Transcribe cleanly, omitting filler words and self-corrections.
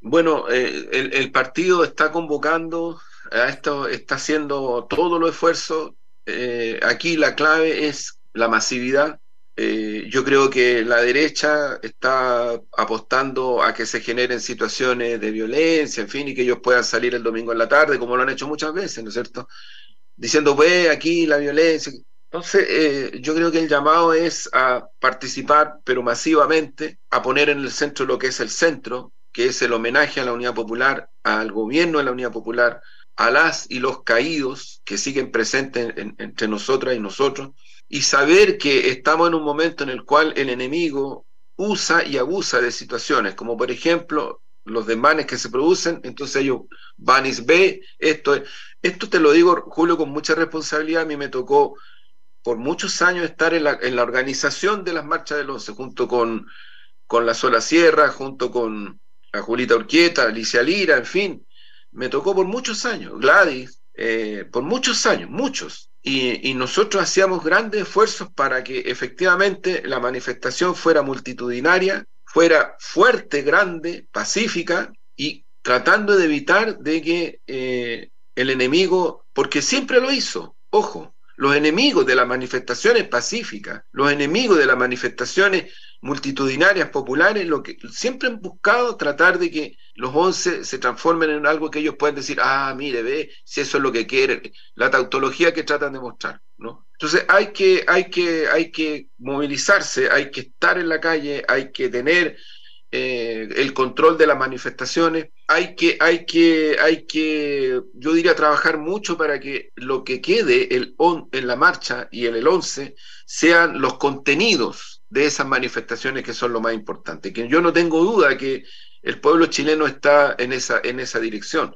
Bueno, el partido está convocando a esto, está haciendo todos los esfuerzos. Aquí la clave es la masividad. Yo creo que la derecha está apostando a que se generen situaciones de violencia, en fin, y que ellos puedan salir el domingo en la tarde, como lo han hecho muchas veces, ¿no es cierto? Diciendo, ve aquí la violencia. Entonces, yo creo que el llamado es a participar, pero masivamente, a poner en el centro lo que es el centro, que es el homenaje a la Unidad Popular, al gobierno de la Unidad Popular, a las y los caídos que siguen presentes entre nosotras y nosotros, y saber que estamos en un momento en el cual el enemigo usa y abusa de situaciones, como por ejemplo los desmanes que se producen, entonces ellos van y ve, esto te lo digo, Julio, con mucha responsabilidad. A mí me tocó por muchos años estar en la organización de las marchas del 11, junto con la Sola Sierra, junto con la Julita Urquieta, Alicia Lira, en fin. Me tocó por muchos años, Gladys, por muchos años, muchos. Y nosotros hacíamos grandes esfuerzos para que efectivamente la manifestación fuera multitudinaria, fuera fuerte, grande, pacífica y tratando de evitar de que el enemigo, porque siempre lo hizo, ojo, los enemigos de las manifestaciones pacíficas, los enemigos de las manifestaciones multitudinarias populares, lo que siempre han buscado tratar de que los 11 se transformen en algo que ellos puedan decir, ah, mire, ve, si eso es lo que quieren, la tautología que tratan de mostrar, ¿no? Entonces hay que movilizarse, hay que estar en la calle, hay que tener el control de las manifestaciones, yo diría, trabajar mucho para que lo que quede en la marcha y en el 11 sean los contenidos de esas manifestaciones que son lo más importante. Que yo no tengo duda que el pueblo chileno está en esa dirección.